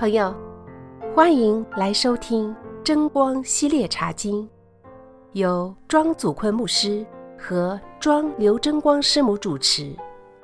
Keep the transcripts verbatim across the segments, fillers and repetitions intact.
朋友，欢迎来收听真光系列茶经，由庄祖坤牧师和庄刘真光师母主持。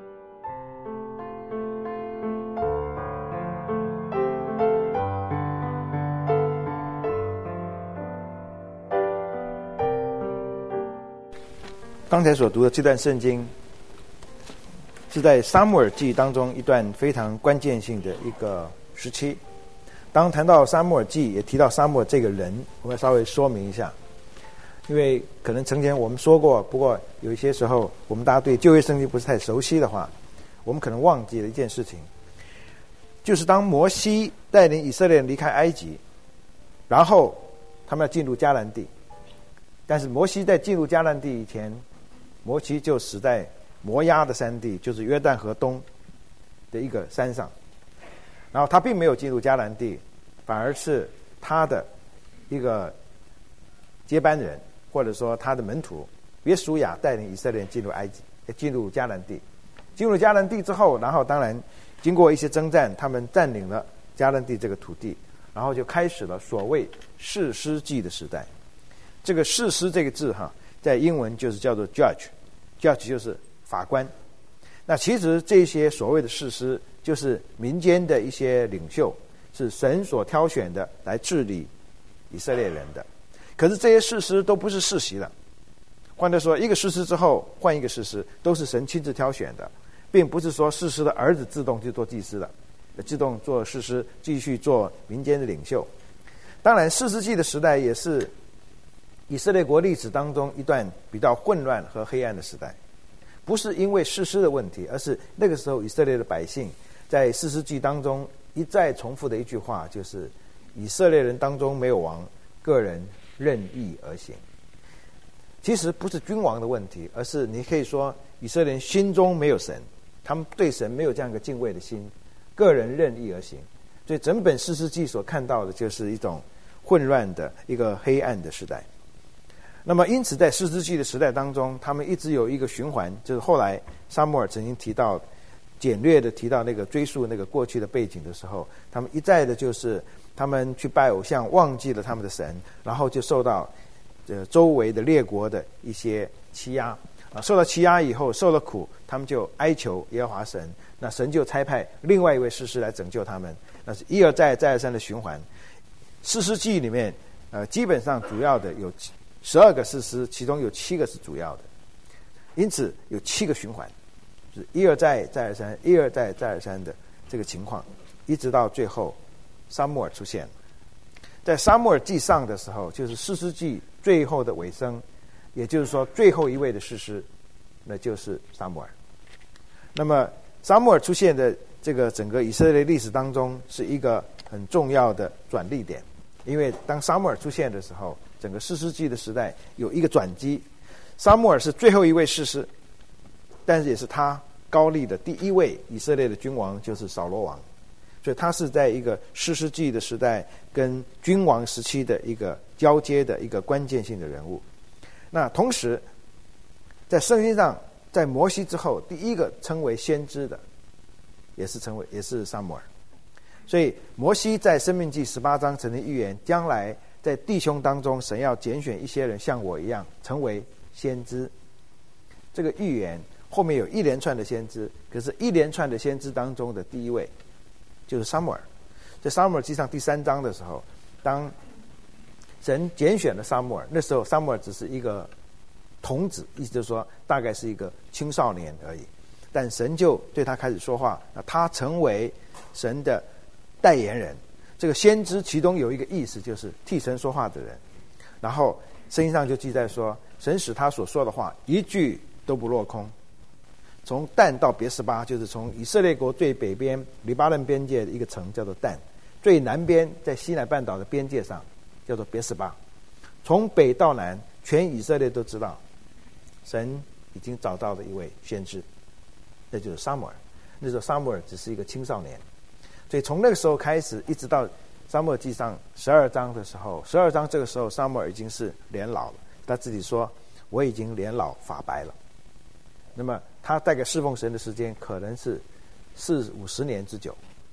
刚才所读的这段圣经是在撒母耳记当中一段非常关键性的一个时期。当谈到撒母耳记，也提到撒母耳这个人，我们要稍微说明一下，因为可能曾经我们说过，不过有一些时候我们大家对旧约圣经不是太熟悉的话，我们可能忘记了一件事情，就是当摩西带领以色列人离开埃及，然后他们要进入迦南地，但是摩西在进入迦南地以前，摩西就死在摩押的山地，就是约旦河东的一个山上，然后他并没有进入迦南地，反而是他的一个接班人，或者说他的门徒约书亚带领以色列人进入埃及，进入迦南地。进入迦南地之后，然后当然经过一些征战，他们占领了迦南地这个土地，然后就开始了所谓士师记的时代。这个士师这个字哈，在英文就是叫做 judge，judge 就是法官。那其实这些所谓的士师就是民间的一些领袖，是神所挑选的来治理以色列人的。可是这些士师都不是世袭的，换句说，一个士师之后换一个士师，都是神亲自挑选的，并不是说士师的儿子自动去做祭司的，自动做士师，继续做民间的领袖。当然士师记的时代也是以色列国历史当中一段比较混乱和黑暗的时代，不是因为士师的问题，而是那个时候以色列的百姓在士师记当中一再重复的一句话，就是以色列人当中没有王，个人任意而行。其实不是君王的问题，而是你可以说以色列人心中没有神，他们对神没有这样一个敬畏的心，个人任意而行。所以整本士师记所看到的就是一种混乱的一个黑暗的时代。那么因此在士师记的时代当中，他们一直有一个循环，就是后来撒母耳曾经提到简略的提到那个追溯那个过去的背景的时候，他们一再的就是他们去拜偶像，忘记了他们的神，然后就受到呃周围的列国的一些欺压啊，受到欺压以后受了苦，他们就哀求耶和华神，那神就差派另外一位士师来拯救他们，那是一而再再而三的循环。士师记里面呃基本上主要的有十二个士师，其中有七个是主要的，因此有七个循环，就是一而再再而三，一而再再而三的这个情况，一直到最后撒母耳出现。在撒母耳记上的时候，就是士师记最后的尾声，也就是说最后一位的士师，那就是撒母耳。那么撒母耳出现的这个整个以色列历史当中是一个很重要的转捩点，因为当撒母耳出现的时候，整个士师记的时代有一个转机。撒母耳是最后一位士师，但是也是他高立的第一位以色列的君王，就是扫罗王。所以他是在一个士师记的时代跟君王时期的一个交接的一个关键性的人物。那同时在圣经上，在摩西之后第一个称为先知的也是称为也是撒母耳。所以摩西在申命记十八章曾经预言，将来在弟兄当中神要拣选一些人像我一样成为先知。这个预言后面有一连串的先知，可是一连串的先知当中的第一位就是撒母耳。在撒母耳记上第三章的时候，当神拣选了撒母耳，那时候撒母耳只是一个童子，意思就是说大概是一个青少年而已，但神就对他开始说话，他成为神的代言人。这个先知其中有一个意思就是替神说话的人，然后圣经上就记载说，神使他所说的话一句都不落空。从但到别是巴，就是从以色列国最北边黎巴嫩边界的一个城叫做但，最南边在西乃半岛的边界上叫做别是巴。从北到南，全以色列都知道神已经找到了一位先知，那就是撒母耳。那时候撒母耳只是一个青少年，所以从那个时候开始一直到撒母耳记上十二章的时候，十二章这个时候撒母耳已经是年老了，他自己说我已经年老发白了。那么他大概侍奉神的时间可能是四五十年之久。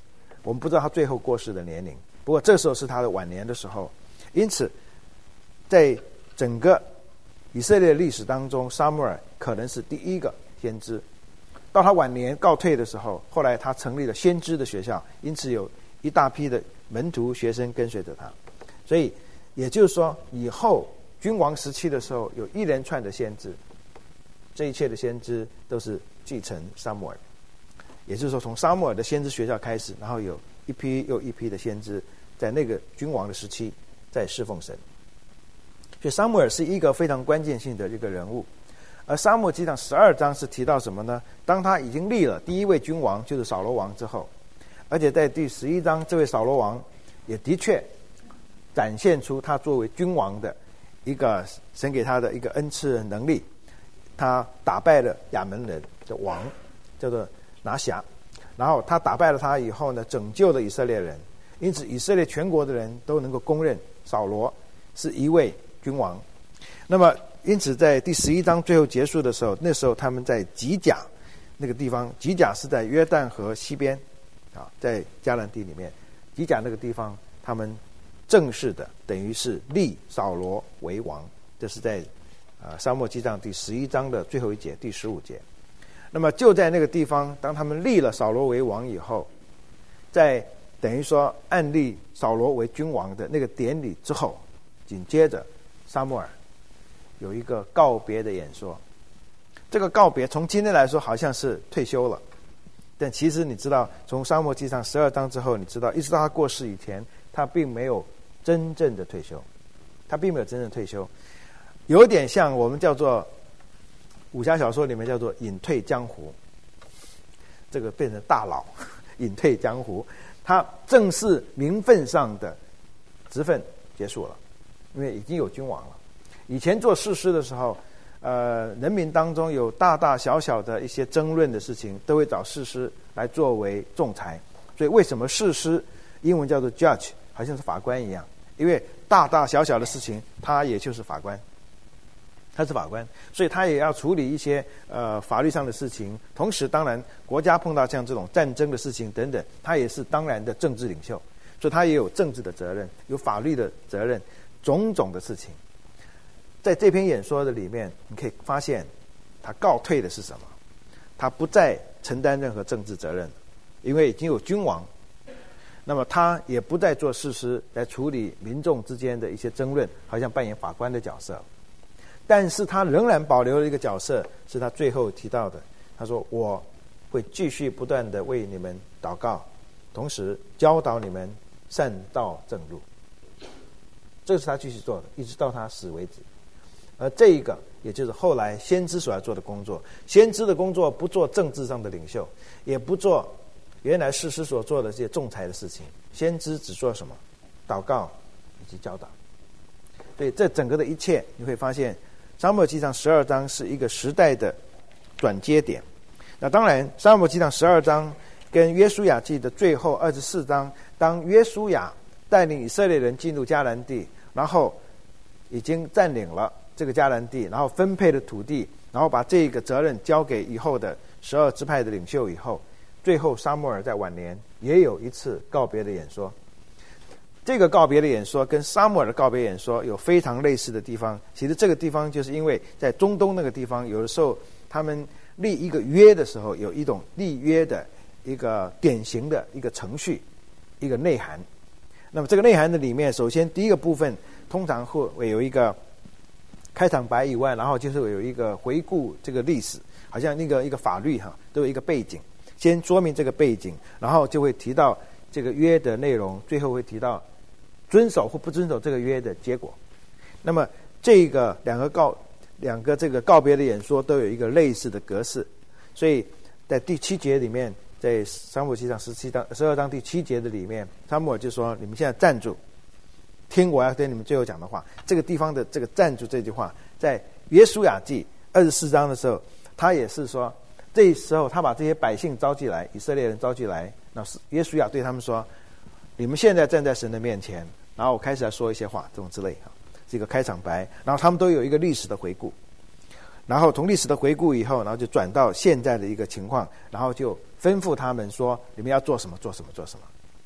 我们不知道他最后过世的年龄，不过这时候是他的晚年的时候。因此在整个以色列历史当中，撒母耳可能是第一个先知。到他晚年告退的时候，后来他成立了先知的学校，因此有一大批的门徒学生跟随着他。所以也就是说，以后君王时期的时候，有一连串的先知，这一切的先知都是继承撒母耳。也就是说，从撒母耳的先知学校开始，然后有一批又一批的先知在那个君王的时期在侍奉神。所以撒母耳是一个非常关键性的一个人物。而撒母耳记上十二章是提到什么呢？当他已经立了第一位君王，就是扫罗王之后，而且在第十一章，这位扫罗王也的确展现出他作为君王的一个神给他的一个恩赐的能力。他打败了亚门人的王，叫做拿辖，然后他打败了他以后呢，拯救了以色列人。因此以色列全国的人都能够公认扫罗是一位君王。那么因此在第十一章最后结束的时候，那时候他们在吉甲那个地方，吉甲是在约旦河西边啊，在迦南地里面，吉甲那个地方他们正式的等于是立扫罗为王。这是在啊撒母耳记上第十一章的最后一节，第十五节。那么就在那个地方，当他们立了扫罗为王以后，在等于说按立扫罗为君王的那个典礼之后，紧接着撒母耳有一个告别的演说。这个告别从今天来说好像是退休了，但其实你知道，从撒母耳记上十二章之后，你知道一直到他过世以前，他并没有真正的退休，他并没有真正退休，有点像我们叫做武侠小说里面叫做隐退江湖，这个变成大佬隐退江湖。他正式名分上的职分结束了，因为已经有君王了。以前做士师的时候，呃，人民当中有大大小小的一些争论的事情，都会找士师来作为仲裁。所以为什么士师英文叫做 judge， 好像是法官一样？因为大大小小的事情，他也就是法官，他是法官，所以他也要处理一些呃法律上的事情。同时，当然国家碰到像这种战争的事情等等，他也是当然的政治领袖，所以他也有政治的责任，有法律的责任，种种的事情。在这篇演说的里面，你可以发现他告退的是什么？他不再承担任何政治责任，因为已经有君王。那么他也不再做士师来处理民众之间的一些争论，好像扮演法官的角色。但是他仍然保留了一个角色，是他最后提到的。他说：“我会继续不断的为你们祷告，同时教导你们善道正路。”这个是他继续做的，一直到他死为止。而这一个也就是后来先知所要做的工作。先知的工作不做政治上的领袖，也不做原来士师所做的这些仲裁的事情。先知只做什么？祷告以及教导。所以这整个的一切，你会发现撒母耳记上十二章是一个时代的转接点。那当然撒母耳记上十二章跟约书亚记的最后二十四章，当约书亚带领以色列人进入迦南地，然后已经占领了这个迦南地，然后分配了土地，然后把这个责任交给以后的十二支派的领袖以后，最后撒母耳在晚年也有一次告别的演说。这个告别的演说跟撒母耳的告别演说有非常类似的地方。其实这个地方就是因为在中东那个地方，有的时候他们立一个约的时候，有一种立约的一个典型的一个程序，一个内涵。那么这个内涵的里面，首先第一个部分通常会有一个开场白以外，然后就是有一个回顾这个历史，好像那个一个法律哈，都有一个背景，先说明这个背景，然后就会提到这个约的内容，最后会提到遵守或不遵守这个约的结果。那么这个两个告两个这个告别的演说都有一个类似的格式，所以在第七节里面，在撒母耳记上十七章十二章第七节的里面，撒母耳就说：“你们现在站住，听我要跟你们最后讲的话。”这个地方的这个站住这句话，在约书亚记二十四章的时候，他也是说，这时候他把这些百姓召集来，以色列人召集来，那约书亚对他们说：“你们现在站在神的面前。”然后我开始来说一些话，这种之类哈，是一个开场白。然后他们都有一个历史的回顾，然后从历史的回顾以后，然后就转到现在的一个情况，然后就吩咐他们说：“你们要做什么，做什么，做什么。”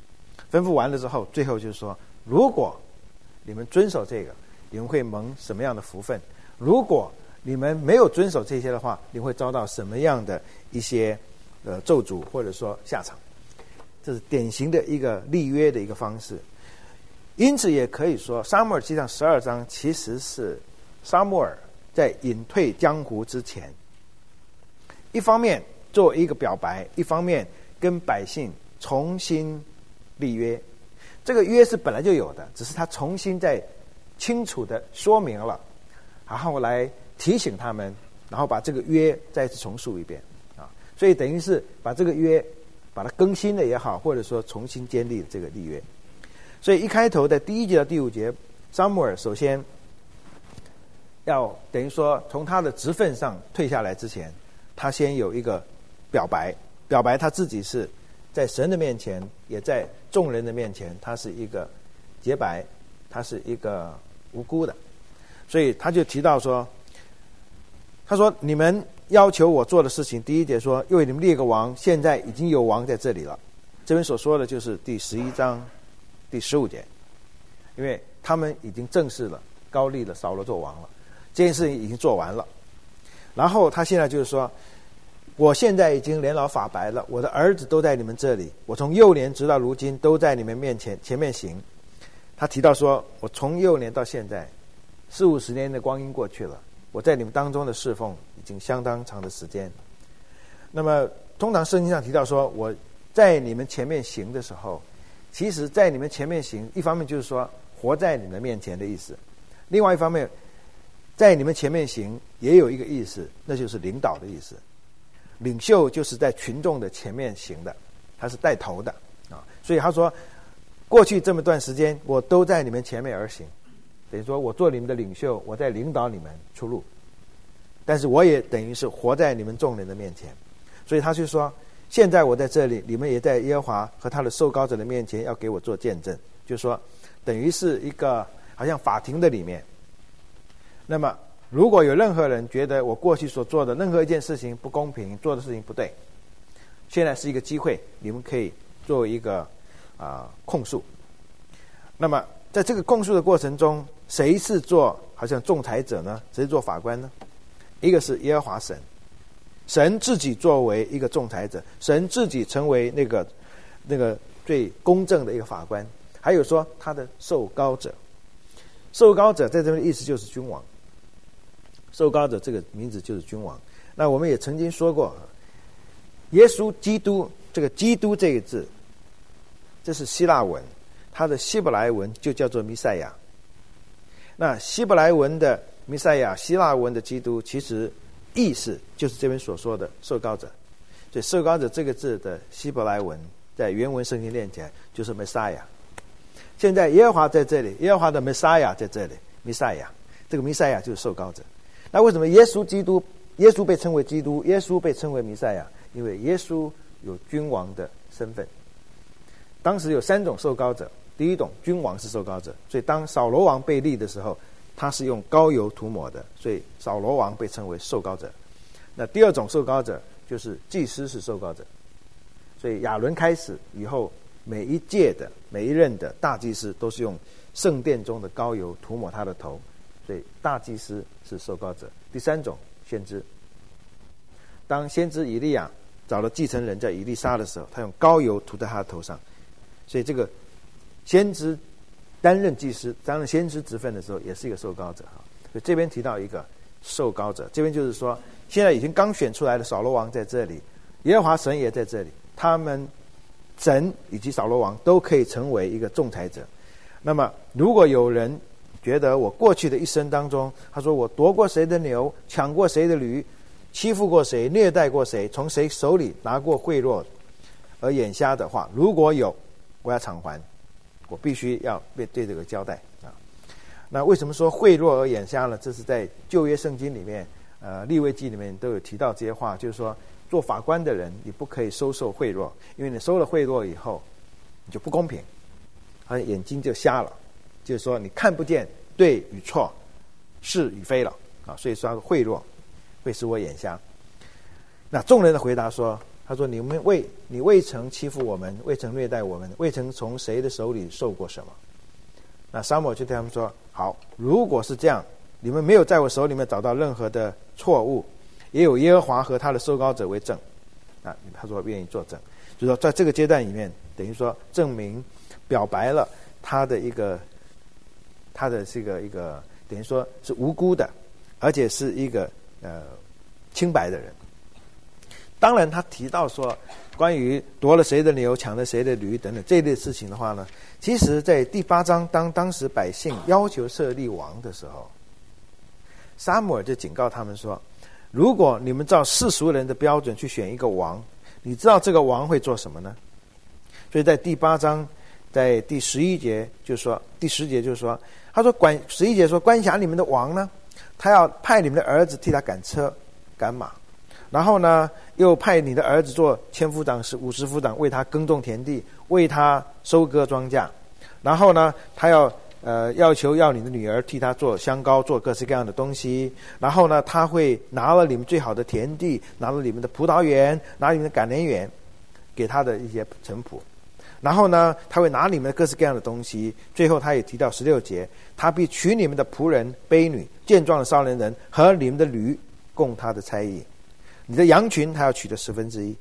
吩咐完了之后，最后就是说，如果你们遵守这个，你们会蒙什么样的福分？如果你们没有遵守这些的话，你会遭到什么样的一些呃咒诅或者说下场？这是典型的一个立约的一个方式。因此也可以说，撒母耳记上十二章其实是撒母耳在隐退江湖之前，一方面做一个表白，一方面跟百姓重新立约。这个约是本来就有的，只是他重新再清楚的说明了，然后来提醒他们，然后把这个约再次重述一遍啊。所以等于是把这个约把它更新了也好，或者说重新建立这个立约。所以一开头的第一节到第五节，撒母耳首先要等于说从他的职分上退下来之前，他先有一个表白，表白他自己是在神的面前，也在众人的面前，他是一个洁白，他是一个无辜的。所以他就提到说，他说你们要求我做的事情，第一节说又为你们立个王，现在已经有王在这里了。这边所说的就是第十一章第十五节，因为他们已经正式了高立了扫罗做王了，这件事情已经做完了。然后他现在就是说，我现在已经年老发白了，我的儿子都在你们这里，我从幼年直到如今都在你们面前前面行。他提到说，我从幼年到现在四五十年的光阴过去了，我在你们当中的侍奉已经相当长的时间。那么通常圣经上提到说我在你们前面行的时候，其实在你们前面行，一方面就是说活在你们面前的意思，另外一方面在你们前面行也有一个意思，那就是领导的意思。领袖就是在群众的前面行的，他是带头的啊。所以他说过去这么段时间我都在你们前面而行，等于说我做你们的领袖，我在领导你们出路，但是我也等于是活在你们众人的面前。所以他就说，现在我在这里，你们也在耶和华和他的受膏者的面前要给我做见证，就是说等于是一个好像法庭的里面。那么如果有任何人觉得我过去所做的任何一件事情不公平，做的事情不对，现在是一个机会，你们可以作为一个啊、呃、控诉。那么在这个控诉的过程中，谁是做好像仲裁者呢？谁是做法官呢？一个是耶和华神，神自己作为一个仲裁者，神自己成为那个那个最公正的一个法官。还有说他的受膏者，受膏者在这边的意思就是君王，受膏者这个名字就是君王。那我们也曾经说过，耶稣基督，这个基督这个字，这是希腊文，它的希伯来文就叫做弥赛亚。那希伯来文的弥赛亚，希腊文的基督，其实意思就是这边所说的受膏者。所以受膏者这个字的希伯来文在原文圣经念起来就是 Messiah。 现在耶和华在这里，耶和华的 Messiah 在这里，弥赛亚，这个弥赛亚就是受膏者。那为什么耶稣基督，耶稣被称为基督，耶稣被称为弥赛亚？因为耶稣有君王的身份。当时有三种受膏者，第一种君王是受膏者，所以当扫罗王被立的时候，他是用膏油涂抹的，所以扫罗王被称为受膏者。那第二种受膏者就是祭司是受膏者，所以亚伦开始以后，每一届的每一任的大祭司都是用圣殿中的膏油涂抹他的头，所以大祭司是受膏者。第三种先知，当先知以利亚找了继承人在以利沙的时候，他用膏油涂在他的头上，所以这个先知担任祭司担任先知职分的时候也是一个受膏者。所以这边提到一个受膏者，这边就是说现在已经刚选出来的扫罗王在这里，耶和华神也在这里，他们神以及扫罗王都可以成为一个仲裁者。那么如果有人觉得我过去的一生当中，他说我夺过谁的牛，抢过谁的驴，欺负过谁，虐待过谁，从谁手里拿过贿赂而眼瞎的话，如果有，我要偿还，我必须要对这个交代啊。那为什么说贿赂而眼瞎呢？这是在旧约圣经里面呃利未记里面都有提到这些话，就是说做法官的人你不可以收受贿赂，因为你收了贿赂以后你就不公平，他眼睛就瞎了，就是说你看不见对与错，是与非了啊。所以说贿赂会使我眼瞎。那众人的回答说， 他说你们未你未曾欺负我们，未曾虐待我们，未曾从谁的手里受过什么。那撒母耳就对他们说，好，如果是这样，你们没有在我手里面找到任何的错误，也有耶和华和他的受膏者为证，啊，他说愿意作证，就是说在这个阶段里面，等于说证明表白了他的一个他的这个一个等于说是无辜的，而且是一个呃清白的人。当然他提到说关于夺了谁的牛抢了谁的驴等等这类事情的话呢，其实在第八章当当时百姓要求设立王的时候，撒母耳就警告他们说，如果你们照世俗人的标准去选一个王，你知道这个王会做什么呢？所以在第八章在第十一节就说，第十节就说，他说管十一节说，管辖你们的王呢，他要派你们的儿子替他赶车赶马，然后呢又派你的儿子做千夫长是五十夫长，为他耕种田地，为他收割庄稼，然后呢他要呃要求要你的女儿替他做香膏，做各式各样的东西，然后呢他会拿了你们最好的田地，拿了你们的葡萄园，拿了你们的橄榄园给他的一些臣仆，然后呢他会拿你们的各式各样的东西，最后他也提到十六节，他必取你们的仆人婢女健壮的少年人和你们的驴供他的差役，你的羊群他要取的十分之一。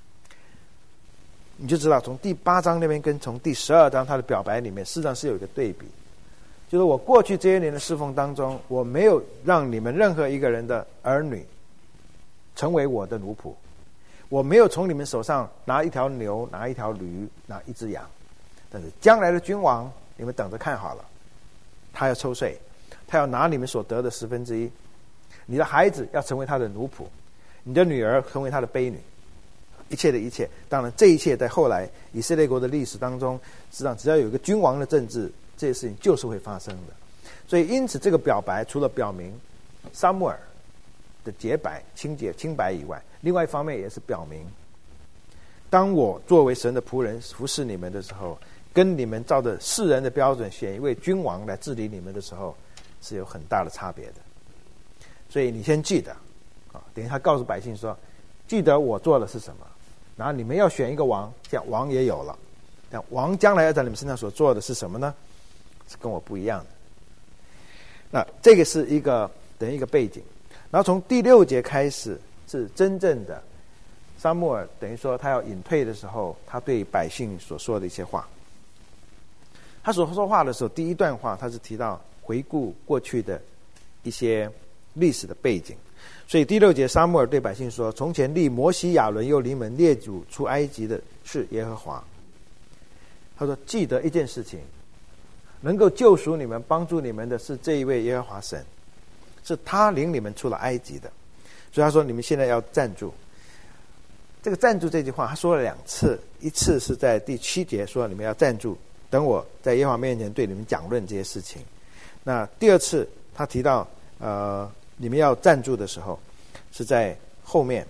你就知道从第八章那边跟从第十二章他的表白里面事实上是有一个对比，就是我过去这些年的侍奉当中，我没有让你们任何一个人的儿女成为我的奴仆，我没有从你们手上拿一条牛，拿一条驴，拿一只羊，但是将来的君王你们等着看好了，他要抽税，他要拿你们所得的十分之一，你的孩子要成为他的奴仆，你的女儿成为他的婢女，一切的一切。当然这一切在后来以色列国的历史当中，实际上只要有一个君王的政治，这些事情就是会发生的。所以因此这个表白除了表明撒母耳的洁白清洁清白以外，另外一方面也是表明，当我作为神的仆人服侍你们的时候，跟你们照着世人的标准选一位君王来治理你们的时候，是有很大的差别的。所以你先记得啊，等于他告诉百姓说，记得我做的是什么，然后你们要选一个王，这样王也有了，但王将来要在你们身上所做的是什么呢？是跟我不一样的。那这个是一个等于一个背景。然后从第六节开始是真正的撒母耳等于说他要隐退的时候，他对百姓所说的一些话。他所说话的时候，第一段话他是提到回顾过去的一些历史的背景。所以第六节撒母耳对百姓说，从前立摩西亚伦又立你们列祖出埃及的是耶和华。他说记得一件事情，能够救赎你们帮助你们的是这一位耶和华神，是他领你们出了埃及的。所以他说你们现在要站住。这个站住这句话他说了两次，一次是在第七节说你们要站住，等我在耶和华面前对你们讲论这些事情。那第二次他提到呃你们要站住的时候，是在后面，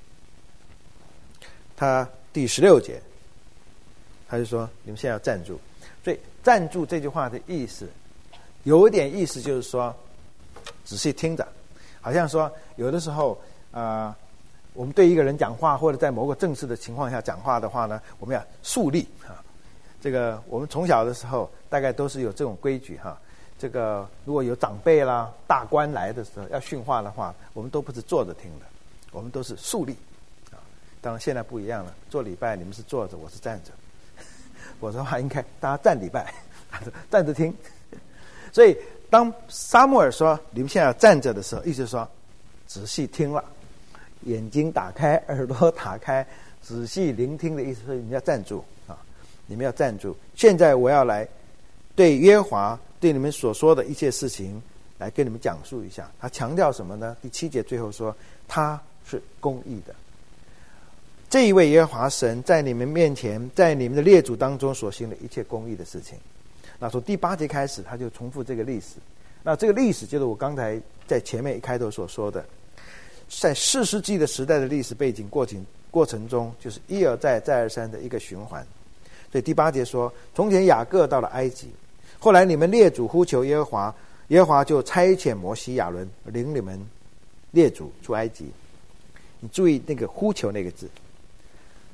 他第十六节他就说你们现在要站住。所以站住这句话的意思有一点意思，就是说仔细听着，好像说有的时候呃我们对一个人讲话，或者在某个正式的情况下讲话的话呢，我们要肃立啊。这个我们从小的时候大概都是有这种规矩哈。这个如果有长辈啦、大官来的时候要训话的话，我们都不是坐着听的，我们都是肃立啊。当然现在不一样了，做礼拜你们是坐着，我是站着。我说话应该大家站礼拜，站着听。所以当撒母耳说你们现在要站着的时候，意思是说仔细听了，眼睛打开，耳朵打开，仔细聆听的意思是你们要站住啊，你们要站住。现在我要来对耶和华对你们所说的一切事情来跟你们讲述一下。他强调什么呢？第七节最后说他是公义的。这一位耶和华神在你们面前，在你们的列祖当中所行的一切公义的事情。那从第八节开始他就重复这个历史。那这个历史就是我刚才在前面一开头所说的，在四世纪的时代的历史背景过程过程中，就是一而再再而三的一个循环。所以第八节说，从前雅各到了埃及，后来你们列祖呼求耶和华，耶和华就差遣摩西亚伦领你们列祖出埃及。你注意那个呼求那个字，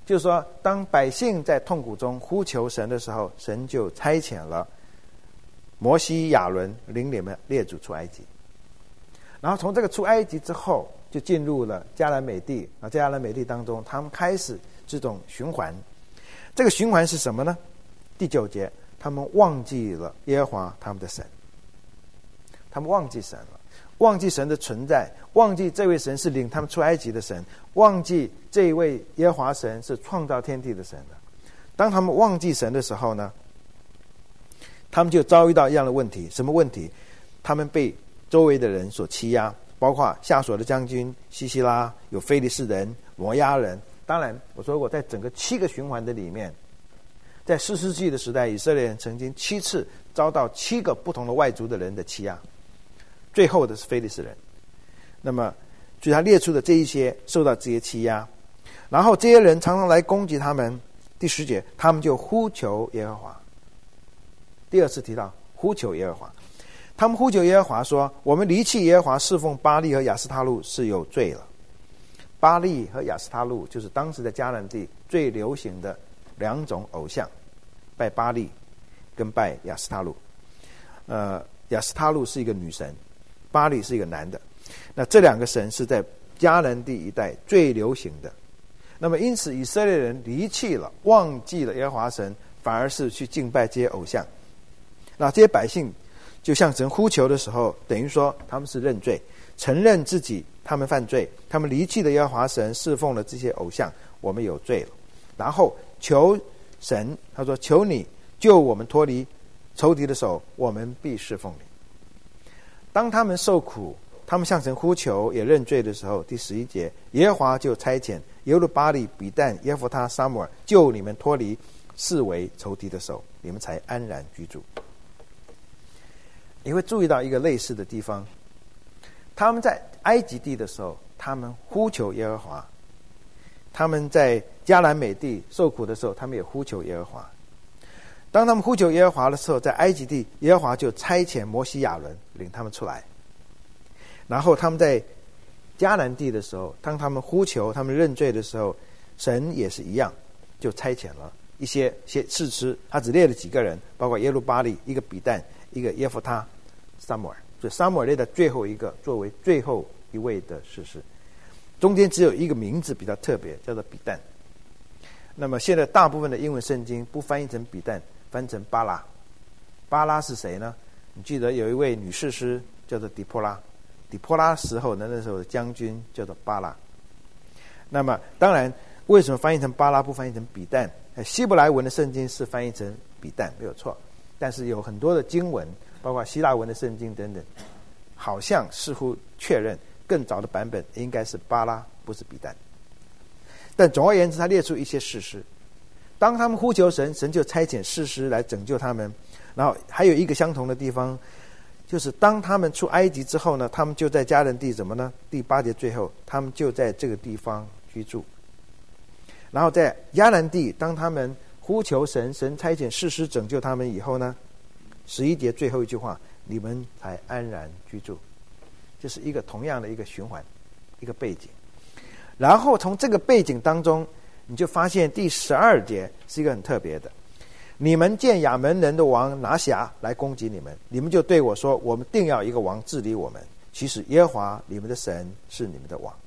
就是说，当百姓在痛苦中呼求神的时候，神就差遣了摩西、亚伦领你们列祖出埃及。然后从这个出埃及之后，就进入了迦南美地啊，在迦南美地当中，他们开始这种循环。这个循环是什么呢？第九节，他们忘记了耶和华他们的神，他们忘记神了，忘记神的存在，忘记这位神是领他们出埃及的神，忘记这一位耶和华神是创造天地的神的。当他们忘记神的时候呢，他们就遭遇到一样的问题。什么问题？他们被周围的人所欺压，包括夏所的将军西西拉，有非利士人、摩押人。当然我说过，在整个七个循环的里面，在士师记的时代，以色列人曾经七次遭到七个不同的外族的人的欺压，最后的是非利士人。那么所以他列出的这一些受到这些欺压，然后这些人常常来攻击他们。第十节，他们就呼求耶和华。第二次提到呼求耶和华，他们呼求耶和华说，我们离弃耶和华，侍奉巴力和亚斯他路是有罪了。巴力和亚斯他路就是当时在迦南地最流行的两种偶像，拜巴力跟拜亚斯他路。呃，亚斯他路是一个女神，巴力是一个男的。那这两个神是在迦南地一带最流行的。那么因此以色列人离弃了，忘记了耶和华神，反而是去敬拜这些偶像。那这些百姓就向神呼求的时候，等于说他们是认罪，承认自己他们犯罪，他们离弃了耶和华神，侍奉了这些偶像，我们有罪了。然后求神，他说，求你救我们脱离仇敌的手，我们必侍奉你。当他们受苦，他们向神呼求也认罪的时候，第十一节，耶和华就差遣耶路巴力、比但、耶弗他、撒母耳救你们脱离视为仇敌的手，你们才安然居住。你会注意到一个类似的地方，他们在埃及地的时候，他们呼求耶和华；他们在迦南美地受苦的时候，他们也呼求耶和华。当他们呼求耶和华的时候，在埃及地，耶和华就差遣摩西、亚伦领他们出来。然后他们在迦南地的时候，当他们呼求、他们认罪的时候，神也是一样，就差遣了一些些士师，他只列了几个人，包括耶路巴力、一个比但、一个耶弗他、撒母耳。所以撒母耳列的最后一个，作为最后一位的士师，中间只有一个名字比较特别，叫做比但。那么现在大部分的英文圣经不翻译成比但，翻成巴拉。巴拉是谁呢？你记得有一位女士师叫做底波拉，底波拉时候呢，那时候的将军叫做巴拉。那么当然，为什么翻译成巴拉不翻译成比但？希伯来文的圣经是翻译成比但，没有错。但是有很多的经文，包括希腊文的圣经等等，好像似乎确认更早的版本应该是巴拉，不是比但。但总而言之，他列出一些事实。当他们呼求神，神就差遣士师来拯救他们。然后还有一个相同的地方，就是当他们出埃及之后呢，他们就在迦南地怎么呢？第八节最后，他们就在这个地方居住。然后在迦南地，当他们呼求神，神差遣士师拯救他们以后呢，十一节最后一句话，你们才安然居住。这是一个同样的一个循环，一个背景。然后从这个背景当中，你就发现第十二节是一个很特别的。你们见亚门人的王拿辖来攻击你们，你们就对我说，我们定要一个王治理我们。其实耶和华你们的神是你们的王。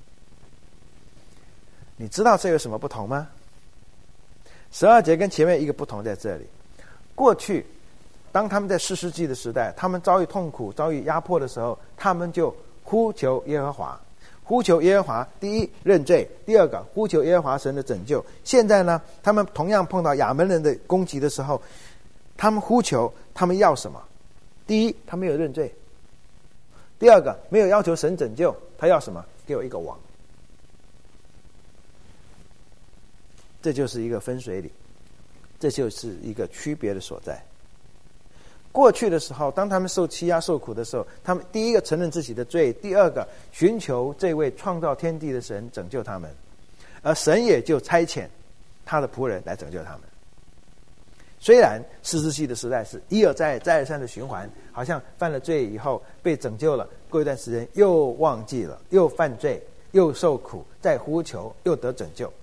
你知道这有什么不同吗？十二节跟前面一个不同在这里。过去当他们在士师记的时代，他们遭遇痛苦、遭遇压迫的时候，他们就呼求耶和华。呼求耶和华，第一认罪，第二个呼求耶和华神的拯救。现在呢，他们同样碰到亚门人的攻击的时候，他们呼求，他们要什么？第一，他没有认罪；第二个，没有要求神拯救，他要什么？给我一个王。这就是一个分水岭，这就是一个区别的所在。过去的时候，当他们受欺压受苦的时候，他们第一个承认自己的罪，第二个寻求这位创造天地的神拯救他们，而神也就差遣他的仆人来拯救他们。虽然士师记的时代是一而再再而三的循环，好像犯了罪以后被拯救了，过一段时间又忘记了，又犯罪，又受苦，再呼求，又得拯救。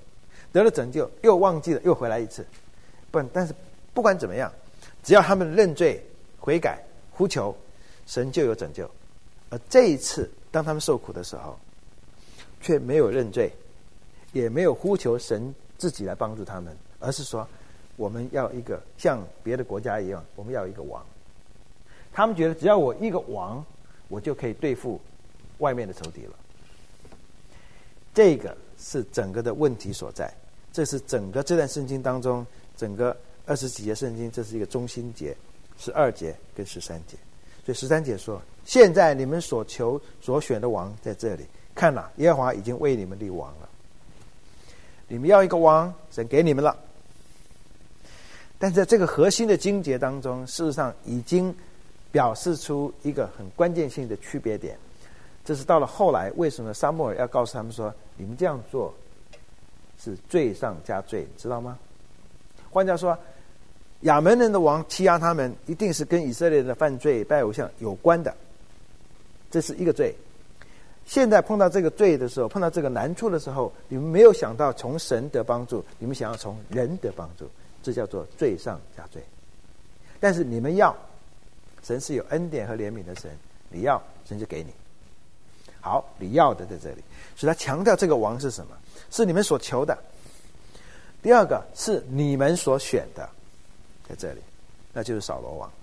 得了拯救，又忘记了，又回来一次。不，但是不管怎么样，只要他们认罪、悔改、呼求，神就有拯救。而这一次，当他们受苦的时候，却没有认罪，也没有呼求神自己来帮助他们，而是说我们要一个像别的国家一样，我们要一个王。他们觉得只要我一个王，我就可以对付外面的仇敌了。这个是整个的问题所在，这是整个这段圣经当中，整个二十几节圣经，这是一个中心节，十二节跟十三节。所以十三节说，现在你们所求所选的王在这里，看哪，耶和华已经为你们立王了。你们要一个王，神给你们了。但在这个核心的经节当中，事实上已经表示出一个很关键性的区别点。这是到了后来，为什么撒母耳要告诉他们说，你们这样做是罪上加罪，知道吗？换句话说，亚扪人的王欺压他们，一定是跟以色列人的犯罪拜偶像有关的，这是一个罪。现在碰到这个罪的时候，碰到这个难处的时候，你们没有想到从神得帮助，你们想要从人得帮助，这叫做罪上加罪。但是你们要，神是有恩典和怜悯的神，你要，神就给你。好，你要的在这里，所以他强调这个王是什么？是你们所求的。第二个是你们所选的，在这里，那就是扫罗王。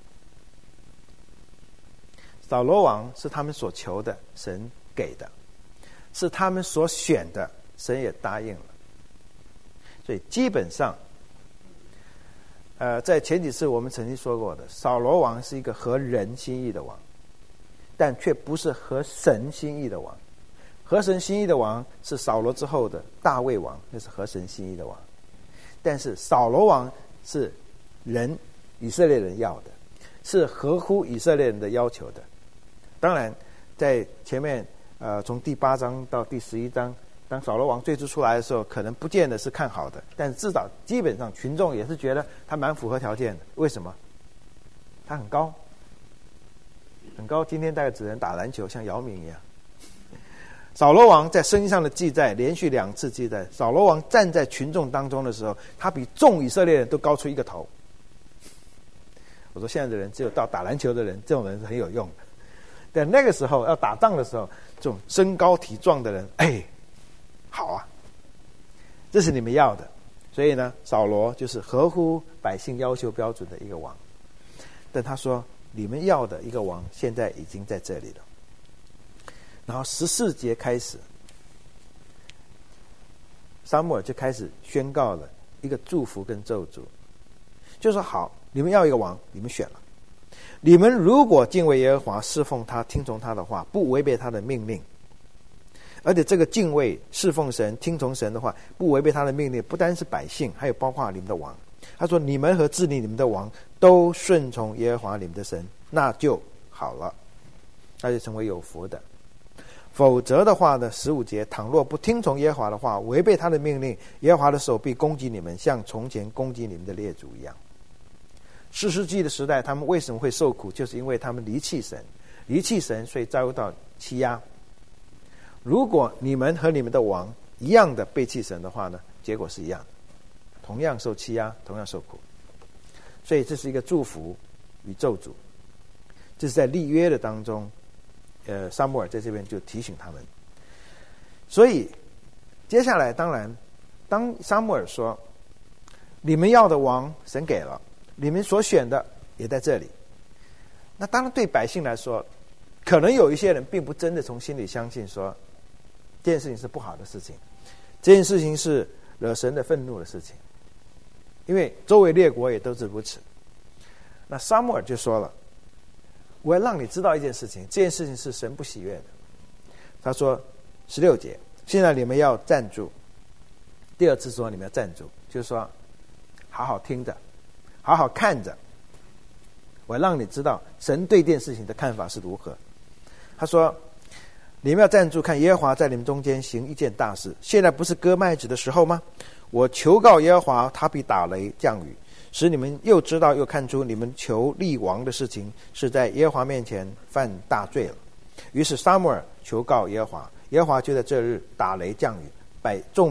扫罗王是他们所求的，神给的；是他们所选的，神也答应了。所以基本上，呃，在前几次我们曾经说过的，扫罗王是一个合人心意的王，但却不是合神心意的王。合神心意的王是扫罗之后的大卫王，那是合神心意的王。但是扫罗王是人以色列人要的，是合乎以色列人的要求的。当然在前面呃，从第八章到第十一章，当扫罗王最初出来的时候，可能不见得是看好的，但是至少基本上群众也是觉得他蛮符合条件的。为什么？他很高很高，今天大概只能打篮球，像姚明一样。扫罗王在圣经上的记载，连续两次记载，扫罗王站在群众当中的时候，他比众以色列人都高出一个头。我说现在的人只有到打篮球的人，这种人是很有用的。但那个时候要打仗的时候，这种身高体壮的人，哎，好啊，这是你们要的。所以呢，扫罗就是合乎百姓要求标准的一个王。但他说，你们要的一个王，现在已经在这里了。然后十四节开始，撒母耳就开始宣告了一个祝福跟咒诅，就说好，你们要一个王，你们选了。你们如果敬畏耶和华，侍奉他，听从他的话，不违背他的命令，而且这个敬畏、侍奉神、听从神的话，不违背他的命令，不单是百姓，还有包括你们的王。他说，你们和治理你们的王都顺从耶和华你们的神，那就好了，那就成为有福的。否则的话呢，十五节，倘若不听从耶和华的话，违背他的命令，耶和华的手必攻击你们，像从前攻击你们的列祖一样。士师记的时代，他们为什么会受苦？就是因为他们离弃神，离弃神，所以遭到欺压。如果你们和你们的王一样的背弃神的话呢，结果是一样的，同样受欺压，同样受苦。所以这是一个祝福与咒诅，这是在立约的当中。呃，撒母耳在这边就提醒他们。所以接下来，当然当撒母耳说你们要的王神给了，你们所选的也在这里，那当然对百姓来说，可能有一些人并不真的从心里相信说这件事情是不好的事情，这件事情是惹神的愤怒的事情，因为周围列国也都是如此。那撒母耳就说了，我要让你知道一件事情，这件事情是神不喜悦的。他说十六节，现在你们要站住。第二次说你们要站住，就是说好好听着，好好看着，我要让你知道神对这件事情的看法是如何。他说你们要站住，看耶和华在你们中间行一件大事。现在不是割麦子的时候吗？我求告耶和华，他必打雷降雨，使你们又知道又看出你们求立王的事情是在耶和华面前犯大罪了。于是撒母耳求告耶和华，耶和华就在这日打雷降雨，百众民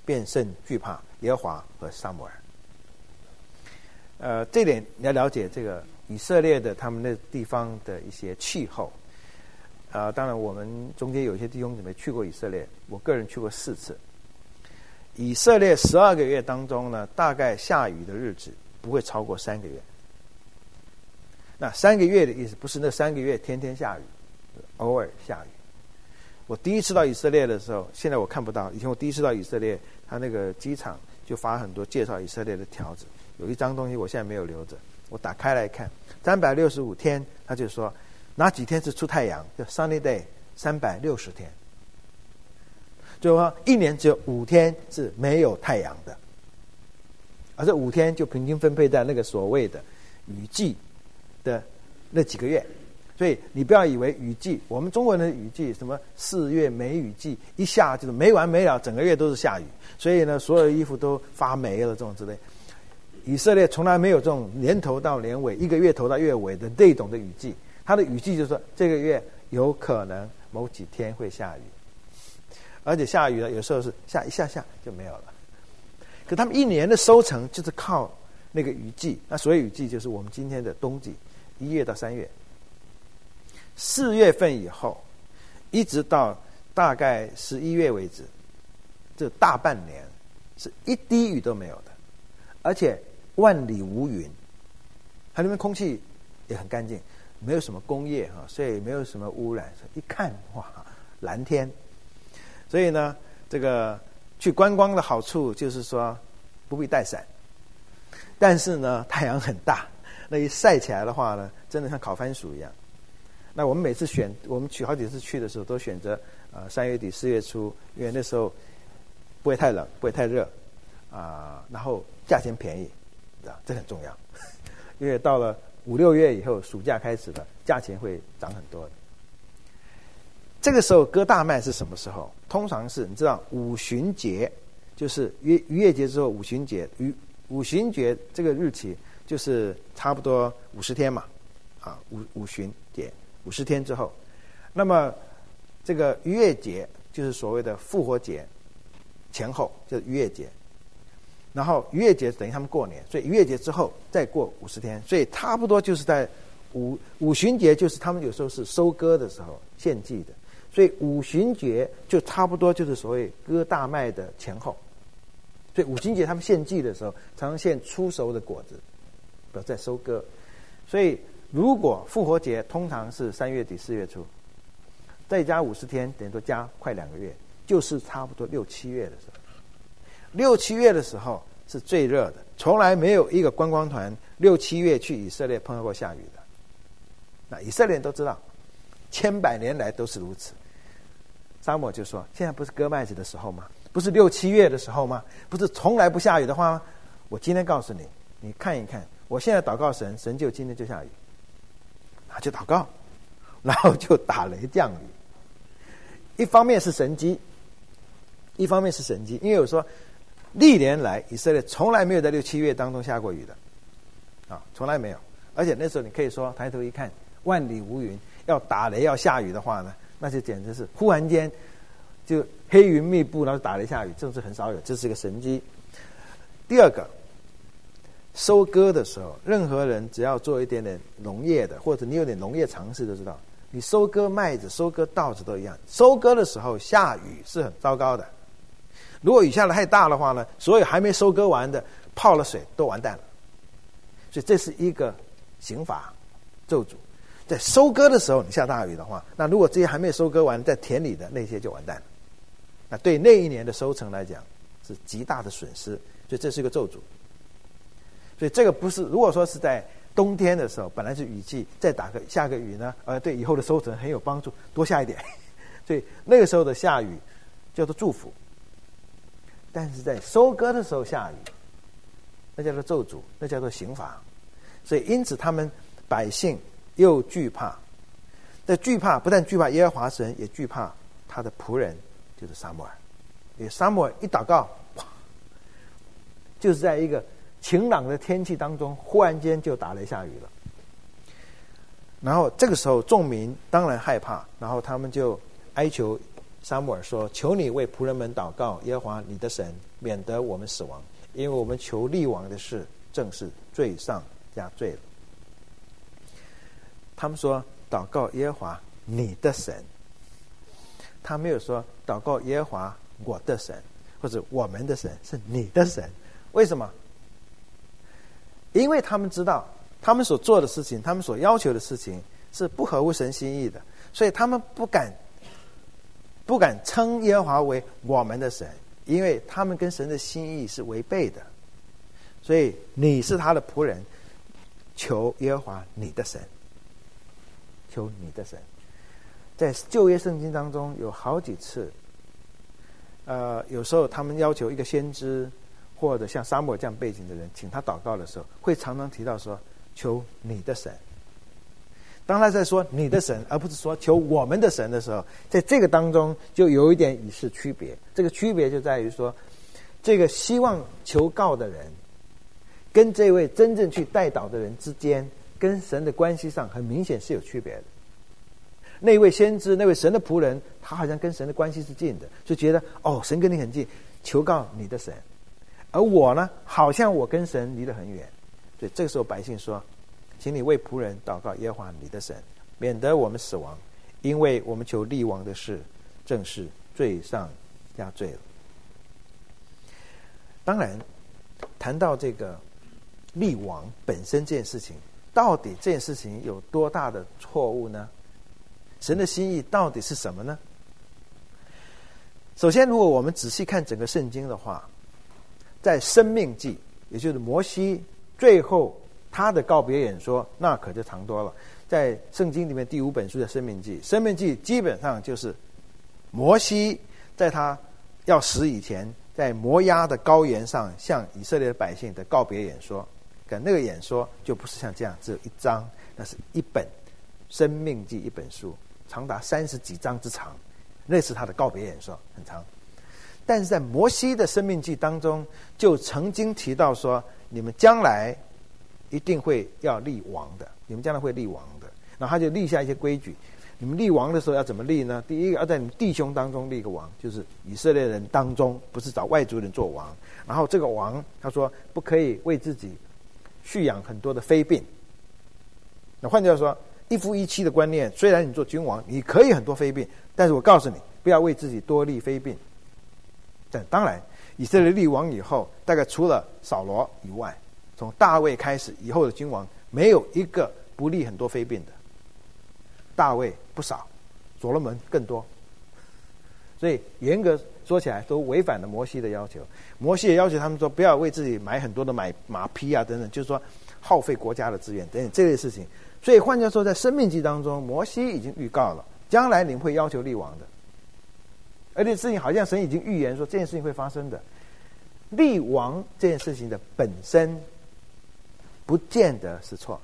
便甚惧怕耶和华和撒母耳。呃，这点你要了解这个以色列的他们那地方的一些气候。呃，当然我们中间有些弟兄姊妹去过以色列，我个人去过四次。以色列十二个月当中呢，大概下雨的日子不会超过三个月。那三个月的意思不是那三个月天天下雨，偶尔下雨。我第一次到以色列的时候，现在我看不到。以前我第一次到以色列，他那个机场就发很多介绍以色列的条子，有一张东西我现在没有留着，我打开来看，三百六十五天，他就说哪几天是出太阳，叫 sunny day， 三百六十天。就说一年只有五天是没有太阳的，而这五天就平均分配在那个所谓的雨季的那几个月。所以你不要以为雨季，我们中国人的雨季什么四月梅雨季，一下就是没完没了，整个月都是下雨，所以呢所有的衣服都发霉了这种之类。以色列从来没有这种年头到年尾，一个月头到月尾的这种的雨季，它的雨季就是说这个月有可能某几天会下雨，而且下雨了有时候是下一下下就没有了。可他们一年的收成就是靠那个雨季，那所谓雨季就是我们今天的冬季，一月到三月。四月份以后一直到大概十一月为止，这大半年是一滴雨都没有的，而且万里无云，它那边空气也很干净，没有什么工业哈，所以没有什么污染，一看哇蓝天。所以呢这个去观光的好处就是说不必带伞，但是呢太阳很大，那一晒起来的话呢真的像烤番薯一样。那我们每次选，我们去好几次去的时候，都选择呃三月底四月初，因为那时候不会太冷，不会太热，啊、呃，然后价钱便宜，啊，这很重要。因为到了五六月以后，暑假开始了，价钱会涨很多的。这个时候割大麦是什么时候？通常是你知道五旬节，就是逾逾越节之后五旬节，逾五旬节这个日期就是差不多五十天嘛，啊五五旬节。五十天之后，那么这个逾越节就是所谓的复活节前后，就是逾越节。然后逾越节等于他们过年，所以逾越节之后再过五十天，所以差不多就是在五五旬节，就是他们有时候是收割的时候献祭的，所以五旬节就差不多就是所谓割大麦的前后。所以五旬节他们献祭的时候，常常献初熟的果子，不要再收割，所以。如果复活节通常是三月底四月初，再加五十天，等于说加快两个月，就是差不多六七月的时候。六七月的时候是最热的，从来没有一个观光团六七月去以色列碰到过下雨的。那以色列人都知道，千百年来都是如此。撒母耳就说：“现在不是割麦子的时候吗？不是六七月的时候吗？不是从来不下雨的话吗？我今天告诉你，你看一看，我现在祷告神，神就今天就下雨。”他就祷告，然后就打雷降雨。一方面是神迹，一方面是神迹，因为我说历年来以色列从来没有在六七月当中下过雨的，啊，从来没有。而且那时候你可以说抬头一看万里无云，要打雷要下雨的话呢，那就简直是忽然间就黑云密布，然后打雷下雨，这种是很少有，这是个神迹。第二个。收割的时候，任何人只要做一点点农业的，或者你有点农业常识都知道，你收割麦子、收割稻子都一样。收割的时候下雨是很糟糕的，如果雨下得太大的话呢，所有还没收割完的泡了水都完蛋了。所以这是一个刑罚咒诅。在收割的时候你下大雨的话，那如果这些还没收割完在田里的那些就完蛋了，那对那一年的收成来讲是极大的损失。所以这是一个咒诅。所以这个不是，如果说是在冬天的时候，本来是雨季，再打个下个雨呢，呃，对以后的收成很有帮助，多下一点。所以那个时候的下雨叫做祝福，但是在收割的时候下雨，那叫做咒诅，那叫做刑罚。所以因此他们百姓又惧怕，在惧怕不但惧怕耶和华神，也惧怕他的仆人，就是撒母耳。因为撒母耳一祷告，哇，就是在一个晴朗的天气当中，忽然间就打雷下雨了。然后这个时候众民当然害怕，然后他们就哀求撒母耳说：求你为仆人们祷告耶和华你的神，免得我们死亡，因为我们求立王的事正是罪上加罪了。他们说祷告耶和华你的神，他没有说祷告耶和华我的神或者我们的神，是你的神。为什么？因为他们知道他们所做的事情，他们所要求的事情是不合乎神心意的，所以他们不敢不敢称耶和华为我们的神，因为他们跟神的心意是违背的。所以你是他的仆人，求耶和华你的神，求你的神。在旧约圣经当中有好几次，呃，有时候他们要求一个先知或者像撒母耳这样背景的人请他祷告的时候，会常常提到说求你的神。当他在说你的神而不是说求我们的神的时候，在这个当中就有一点与世区别。这个区别就在于说，这个希望求告的人跟这位真正去代祷的人之间跟神的关系上很明显是有区别的。那位先知，那位神的仆人，他好像跟神的关系是近的，就觉得哦，神跟你很近，求告你的神。而我呢，好像我跟神离得很远。所以这个时候百姓说，请你为仆人祷告耶和华你的神，免得我们死亡，因为我们求立王的事正是罪上加罪了。当然谈到这个立王本身这件事情，到底这件事情有多大的错误呢？神的心意到底是什么呢？首先，如果我们仔细看整个圣经的话，在申命记，也就是摩西最后他的告别演说，那可就长多了。在圣经里面第五本书的申命记，申命记基本上就是摩西在他要死以前，在摩押的高原上向以色列的百姓的告别演说。可那个演说就不是像这样只有一章，那是一本申命记一本书，长达三十几章之长，那是他的告别演说，很长。但是在摩西的申命记当中，就曾经提到说，你们将来一定会要立王的，你们将来会立王的。然后他就立下一些规矩，你们立王的时候要怎么立呢？第一个，要在你们弟兄当中立个王，就是以色列人当中，不是找外族人做王。然后这个王，他说不可以为自己蓄养很多的妃嫔。那换句话说，一夫一妻的观念，虽然你做君王你可以很多妃嫔，但是我告诉你，不要为自己多立妃嫔。但当然以色列立王以后，大概除了扫罗以外，从大卫开始以后的君王没有一个不立很多妃嫔的。大卫不少，所罗门更多，所以严格说起来都违反了摩西的要求。摩西也要求他们说，不要为自己买很多的买马匹啊等等，就是说耗费国家的资源等等这类事情。所以换句话说，在申命记当中，摩西已经预告了将来你们会要求立王的，而且事情好像神已经预言说这件事情会发生的。立王这件事情的本身不见得是错，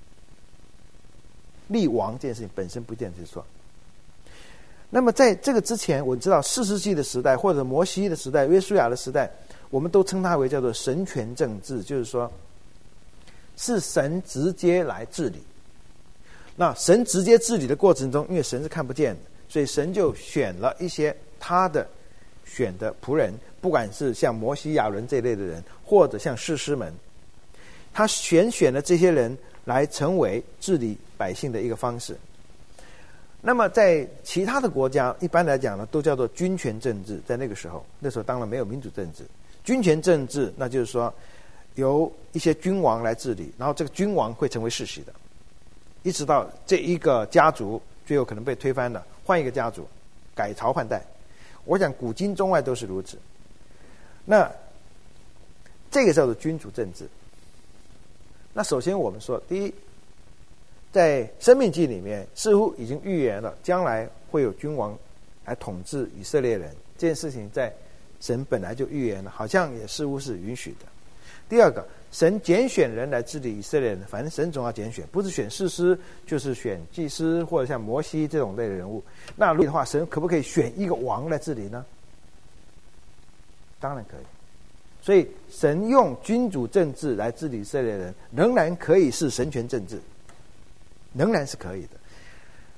立王这件事情本身不见得是错。那么在这个之前，我知道士师记的时代或者摩西的时代、约书亚的时代，我们都称它为叫做神权政治，就是说是神直接来治理。那神直接治理的过程中，因为神是看不见的，所以神就选了一些他的选的仆人，不管是像摩西、亚伦这类的人，或者像士师们，他选选了这些人来成为治理百姓的一个方式。那么在其他的国家，一般来讲呢，都叫做君权政治。在那个时候，那时候当然没有民主政治。君权政治，那就是说由一些君王来治理，然后这个君王会成为世袭的，一直到这一个家族最后可能被推翻了，换一个家族，改朝换代。我想古今中外都是如此。那这个叫做君主政治。那首先我们说，第一，在申命记里面似乎已经预言了将来会有君王来统治以色列人，这件事情在神本来就预言了，好像也似乎是允许的。第二个，神拣选人来治理以色列人，反正神总要拣选，不是选士师就是选祭司或者像摩西这种类的人物。那如果的话，神可不可以选一个王来治理呢？当然可以。所以神用君主政治来治理以色列人，仍然可以是神权政治，仍然是可以的。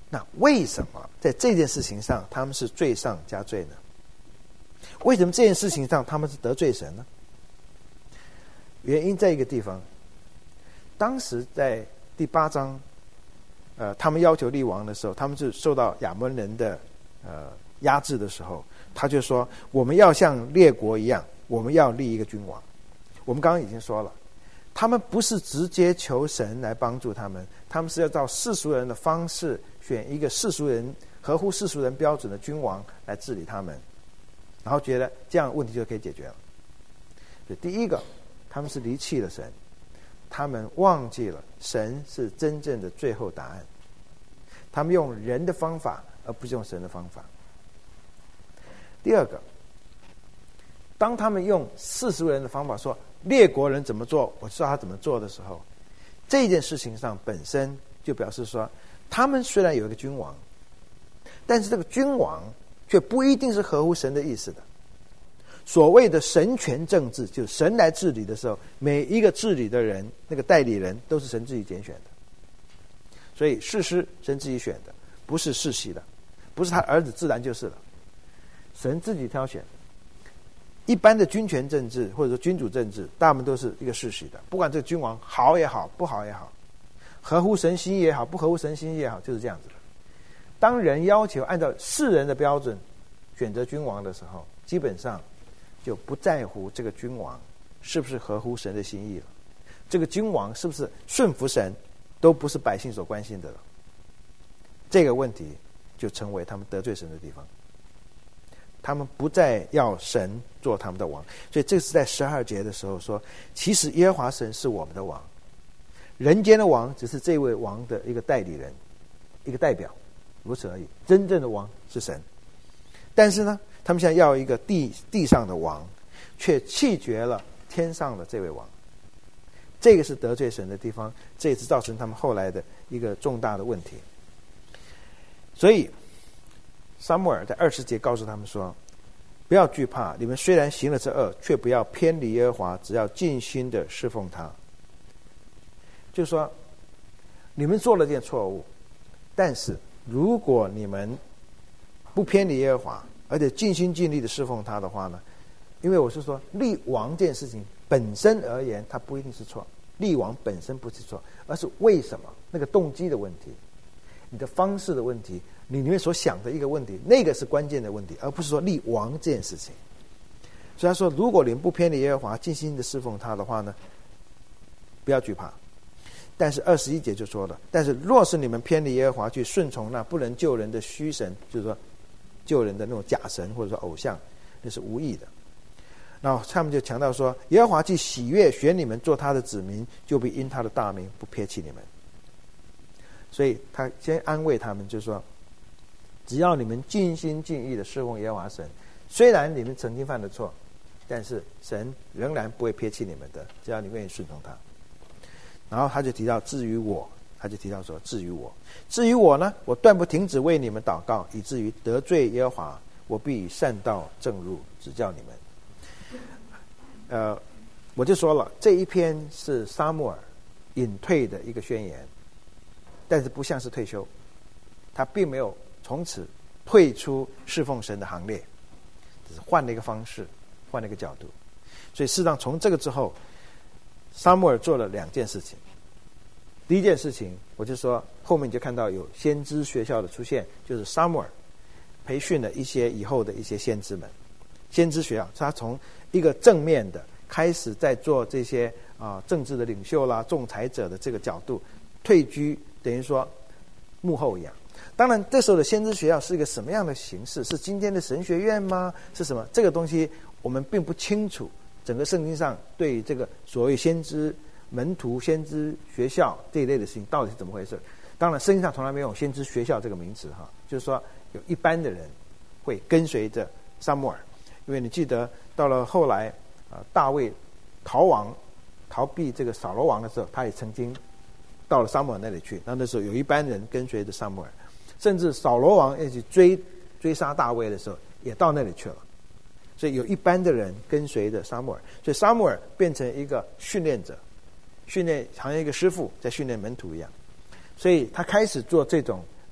那为什么在这件事情上他们是罪上加罪呢？为什么这件事情上他们是得罪神呢？原因在一个地方，当时在第八章，呃，他们要求立王的时候，他们是受到亚捫人的呃压制的时候，他就说我们要像列国一样，我们要立一个君王。我们刚刚已经说了，他们不是直接求神来帮助他们，他们是要照世俗人的方式选一个世俗人合乎世俗人标准的君王来治理他们，然后觉得这样问题就可以解决了。所以第一个，他们是离弃了神，他们忘记了神是真正的最后答案，他们用人的方法而不是用神的方法。第二个，当他们用世俗人的方法说列国人怎么做我知道他怎么做的时候，这件事情上本身就表示说，他们虽然有一个君王，但是这个君王却不一定是合乎神的意思的。所谓的神权政治，就是神来治理的时候，每一个治理的人，那个代理人都是神自己拣选的。所以士师神自己选的，不是世袭的，不是他儿子自然就是了，神自己挑选。一般的君权政治或者说君主政治，大部分都是一个世袭的，不管这个君王好也好，不好也好，合乎神心意也好，不合乎神心意也好，就是这样子的。当人要求按照世人的标准选择君王的时候，基本上就不在乎这个君王是不是合乎神的心意了，这个君王是不是顺服神，都不是百姓所关心的了。这个问题就成为他们得罪神的地方，他们不再要神做他们的王。所以这是在十二节的时候说，其实耶和华神是我们的王，人间的王只是这位王的一个代理人，一个代表，如此而已。真正的王是神。但是呢，他们现在要一个地地上的王，却弃绝了天上的这位王，这个是得罪神的地方，这也是造成他们后来的一个重大的问题。所以撒母耳在二十节告诉他们说，不要惧怕，你们虽然行了这恶，却不要偏离耶和华，只要尽心的侍奉他。就是说，你们做了件错误，但是如果你们不偏离耶和华，而且尽心尽力的侍奉他的话呢，因为我是说立王这件事情本身而言，它不一定是错，立王本身不是错，而是为什么那个动机的问题，你的方式的问题，你里面所想的一个问题，那个是关键的问题，而不是说立王这件事情。所以他说，如果你们不偏离耶和华，尽心的侍奉他的话呢，不要惧怕。但是二十一节就说了，但是若是你们偏离耶和华，去顺从那不能救人的虚神，就是说救人的那种假神或者说偶像，那是无益的。然后他们就强调说，耶和华既喜悦选你们做他的子民，就必因他的大名不撇弃你们。所以他先安慰他们，就是说，只要你们尽心尽意的侍奉耶和华神，虽然你们曾经犯了错，但是神仍然不会撇弃你们的，只要你愿意顺从他。然后他就提到，至于我，他就提到说，至于我，至于我呢，我断不停止为你们祷告，以至于得罪耶和华，我必以善道正入指教你们。呃，我就说了，这一篇是撒母耳隐退的一个宣言，但是不像是退休，他并没有从此退出侍奉神的行列，只是换了一个方式，换了一个角度。所以事实上从这个之后，撒母耳做了两件事情。第一件事情，我就说后面你就看到有先知学校的出现，就是撒母耳培训了一些以后的一些先知们。先知学校是他从一个正面的开始，在做这些啊、呃、政治的领袖啦、仲裁者的这个角度，退居等于说幕后一样。当然这时候的先知学校是一个什么样的形式？是今天的神学院吗？是什么？这个东西我们并不清楚。整个圣经上对于这个所谓先知门徒、先知学校这一类的事情到底是怎么回事？当然圣经上从来没有先知学校这个名词哈，就是说有一般的人会跟随着撒母耳。因为你记得到了后来啊、呃，大卫逃亡逃避这个扫罗王的时候，他也曾经到了撒母耳那里去。那那时候有一班人跟随着撒母耳，甚至扫罗王要去追追杀大卫的时候，也到那里去了。所以有一般的人跟随着撒母耳，所以撒母耳变成一个训练者，训练好像一个师傅在训练门徒一样。所以他开始做这种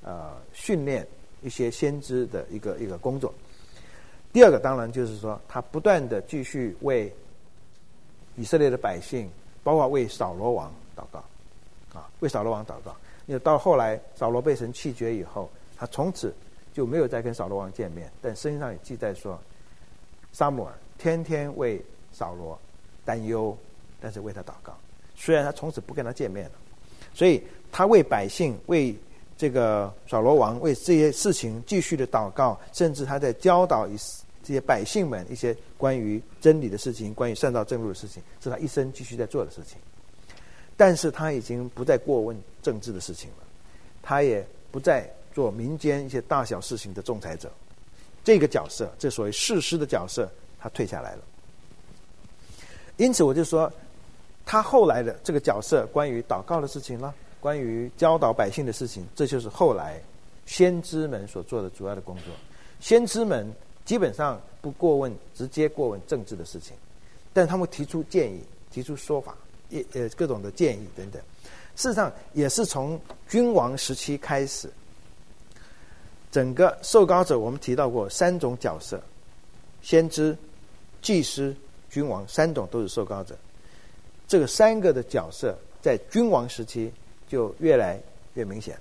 呃训练一些先知的一个一个工作。第二个当然就是说，他不断的继续为以色列的百姓，包括为扫罗王祷告，啊，为扫罗王祷告。因为到后来扫罗被神弃绝以后，他从此就没有再跟扫罗王见面。但圣经上也记载说，撒母耳天天为扫罗担忧，但是为他祷告。虽然他从此不跟他见面了，所以他为百姓、为这个扫罗王、为这些事情继续的祷告，甚至他在教导这些百姓们一些关于真理的事情、关于善道正路的事情，是他一生继续在做的事情。但是他已经不再过问政治的事情了，他也不再做民间一些大小事情的仲裁者。这个角色，这所谓士师的角色，他退下来了。因此我就说，他后来的这个角色，关于祷告的事情啦，关于教导百姓的事情，这就是后来先知们所做的主要的工作。先知们基本上不过问直接过问政治的事情，但他们提出建议，提出说法，呃各种的建议等等。事实上也是从君王时期开始，整个受膏者我们提到过三种角色：先知、祭司、君王，三种都是受膏者。这个三个的角色在君王时期就越来越明显。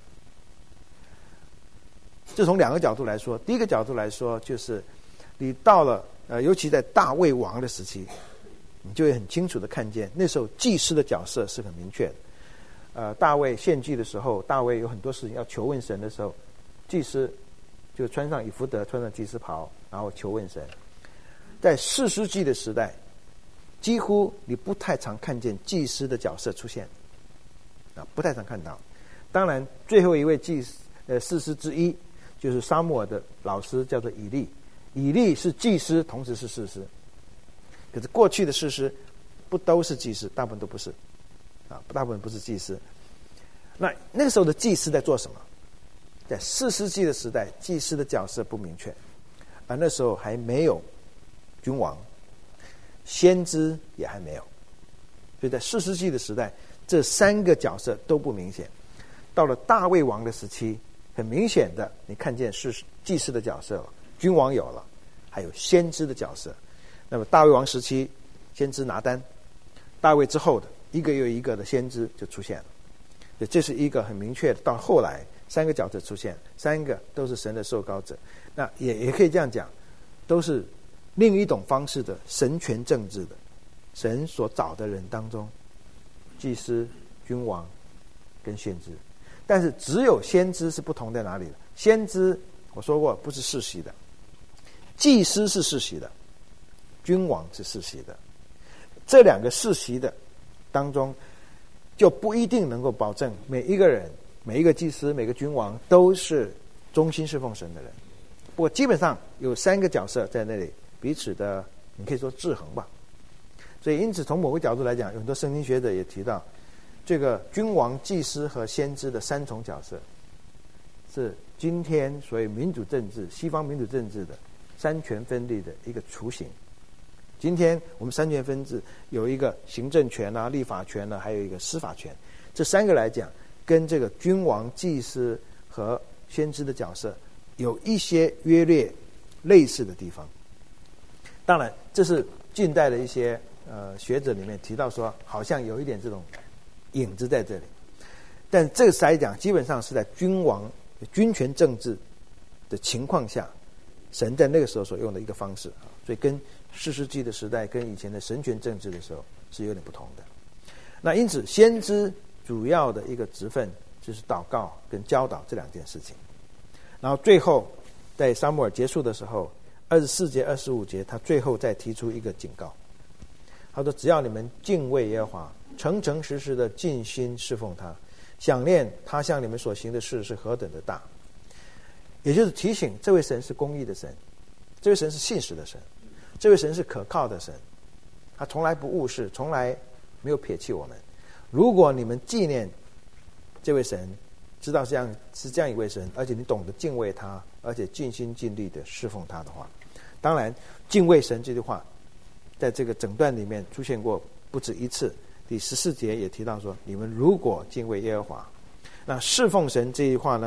这从两个角度来说，第一个角度来说，就是你到了呃，尤其在大卫王的时期，你就会很清楚的看见，那时候祭司的角色是很明确的。呃，大卫献祭的时候，大卫有很多事情要求问神的时候，祭司就穿上以弗得，穿上祭司袍，然后求问神。在士师记的时代，几乎你不太常看见祭司的角色出现，啊，不太常看到。当然，最后一位祭司呃士师之一，就是撒母耳的老师，叫做以利。以利是祭司，同时是士师。可是过去的士师不都是祭司，大部分都不是，啊，大部分不是祭司。那那个时候的祭司在做什么？在士师记的时代，祭司的角色不明确，而那时候还没有君王，先知也还没有，所以在士师记的时代，这三个角色都不明显。到了大卫王的时期，很明显的，你看见是祭司的角色了，君王有了，还有先知的角色。那么大卫王时期，先知拿单，大卫之后的一个又一个的先知就出现了。所以这是一个很明确的。到后来，三个角色出现，三个都是神的受膏者。那也也可以这样讲，都是另一种方式的神权政治的，神所找的人当中，祭司、君王跟先知。但是只有先知是不同在哪里的？先知我说过不是世袭的，祭司是世袭的，君王是世袭的。这两个世袭的当中，就不一定能够保证每一个人、每一个祭司、每个君王都是忠心侍奉神的人。不过基本上有三个角色在那里彼此的，你可以说制衡吧。所以因此从某个角度来讲，有很多圣经学者也提到，这个君王、祭司和先知的三重角色，是今天所谓民主政治、西方民主政治的三权分立的一个雏形。今天我们三权分治有一个行政权啊、立法权啊，还有一个司法权。这三个来讲，跟这个君王、祭司和先知的角色有一些约略类似的地方。当然，这是近代的一些呃学者里面提到说，好像有一点这种影子在这里。但这个来讲，基本上是在君王、君权政治的情况下，神在那个时候所用的一个方式啊，所以跟士师记的时代跟以前的神权政治的时候是有点不同的。那因此，先知主要的一个职分就是祷告跟教导这两件事情。然后最后在撒母耳结束的时候，二十四节、二十五节，他最后再提出一个警告。他说：“只要你们敬畏耶和华，诚诚实实的尽心侍奉他，想念他向你们所行的事是何等的大。”也就是提醒这位神是公义的神，这位神是信实的神，这位神是可靠的神，他从来不误事，从来没有撇弃我们。如果你们纪念这位神，知道这样是这样一位神，而且你懂得敬畏他，而且尽心尽力的侍奉他的话，当然敬畏神这句话在这个整段里面出现过不止一次。第十四节也提到说，你们如果敬畏耶和华，那侍奉神这句话呢，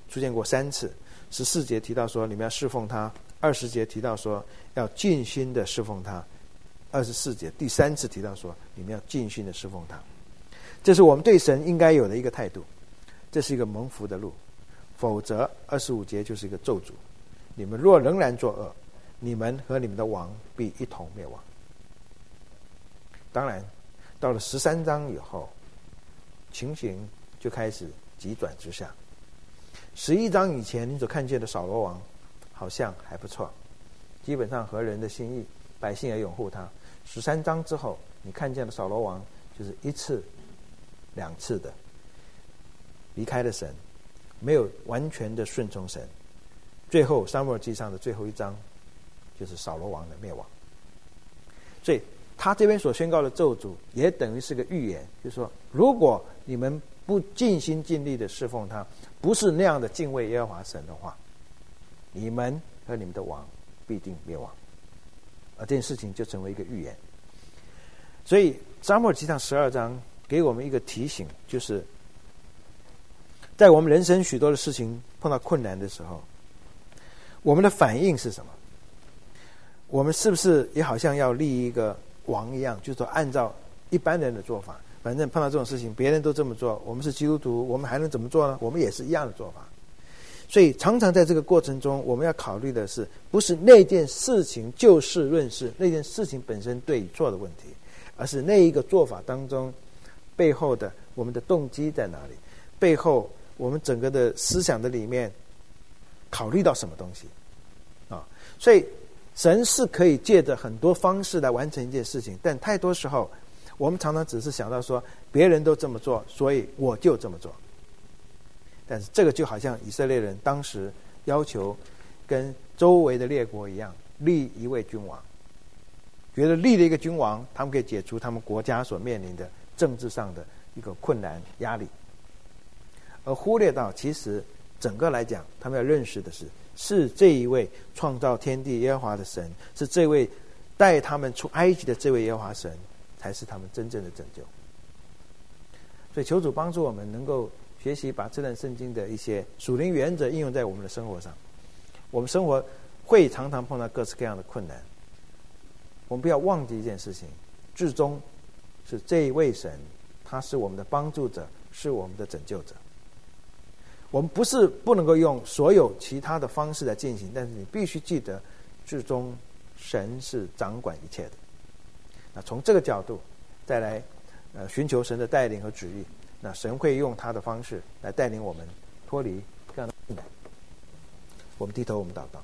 出现过三次。十四节提到说你们要侍奉他，二十节提到说要尽心的侍奉他，二十四节第三次提到说你们要尽心的侍奉他。这是我们对神应该有的一个态度，这是一个蒙福的路。否则二十五节就是一个咒诅，你们若仍然作恶，你们和你们的王必一同灭亡。当然到了十三章以后，情形就开始急转直下。十一章以前你所看见的扫罗王好像还不错，基本上合人的心意，百姓也拥护他。十三章之后你看见的扫罗王就是一次两次的离开了神，没有完全的顺从神。最后撒母耳记上的最后一章就是扫罗王的灭亡。所以他这边所宣告的咒诅也等于是个预言，就是说如果你们不尽心尽力的侍奉他，不是那样的敬畏耶和华神的话，你们和你们的王必定灭亡。而这件事情就成为一个预言。所以撒母耳记上十二章给我们一个提醒，就是在我们人生许多的事情碰到困难的时候，我们的反应是什么？我们是不是也好像要立一个王一样，就是说按照一般人的做法，反正碰到这种事情别人都这么做，我们是基督徒，我们还能怎么做呢？我们也是一样的做法。所以常常在这个过程中，我们要考虑的是，不是那件事情就事论事，那件事情本身对与错的问题，而是那一个做法当中背后的我们的动机在哪里，背后我们整个的思想的里面考虑到什么东西啊？所以神是可以借着很多方式来完成一件事情，但太多时候我们常常只是想到说别人都这么做，所以我就这么做。但是这个就好像以色列人当时要求跟周围的列国一样，立一位君王，觉得立了一个君王，他们可以解除他们国家所面临的政治上的一个困难压力，而忽略到其实整个来讲，他们要认识的是，是这一位创造天地耶和华的神，是这位带他们出埃及的这位耶和华神，才是他们真正的拯救。所以求主帮助我们能够学习把这段圣经的一些属灵原则应用在我们的生活上。我们生活会常常碰到各式各样的困难，我们不要忘记一件事情，至终是这一位神，他是我们的帮助者，是我们的拯救者。我们不是不能够用所有其他的方式来进行，但是你必须记得，至终神是掌管一切的。那从这个角度再来呃寻求神的带领和旨意，那神会用他的方式来带领我们脱离这样的困难。我们低头，我们祷告。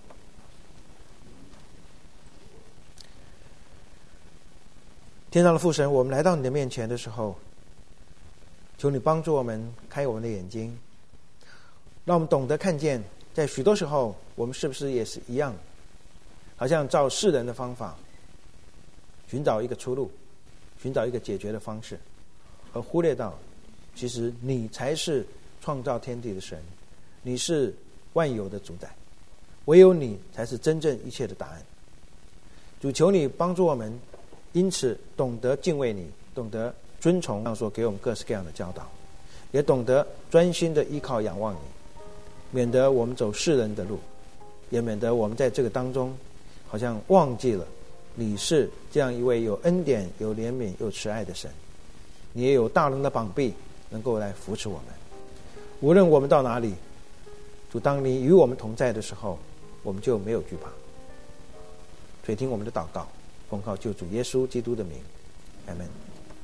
天上的父神，我们来到你的面前的时候，求你帮助我们开我们的眼睛，让我们懂得看见，在许多时候我们是不是也是一样，好像照世人的方法寻找一个出路，寻找一个解决的方式，而忽略到其实你才是创造天地的神，你是万有的主宰，唯有你才是真正一切的答案。主，求你帮助我们因此懂得敬畏你，懂得遵从上所给我们各式各样的教导，也懂得专心的依靠仰望你，免得我们走世人的路，也免得我们在这个当中好像忘记了你是这样一位有恩典有怜悯有慈爱的神，你也有大能的膀臂能够来扶持我们。无论我们到哪里，主，当你与我们同在的时候，我们就没有惧怕。所以听我们的祷告，奉靠救主耶稣基督的名，阿们。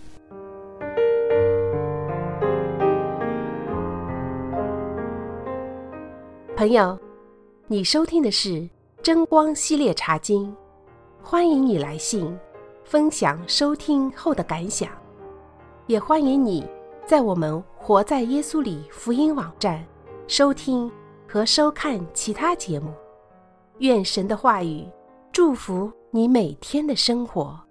朋友，你收听的是真光系列茶经，欢迎你来信分享收听后的感想，也欢迎你在我们活在耶稣里福音网站收听和收看其他节目。愿神的话语祝福你每天的生活。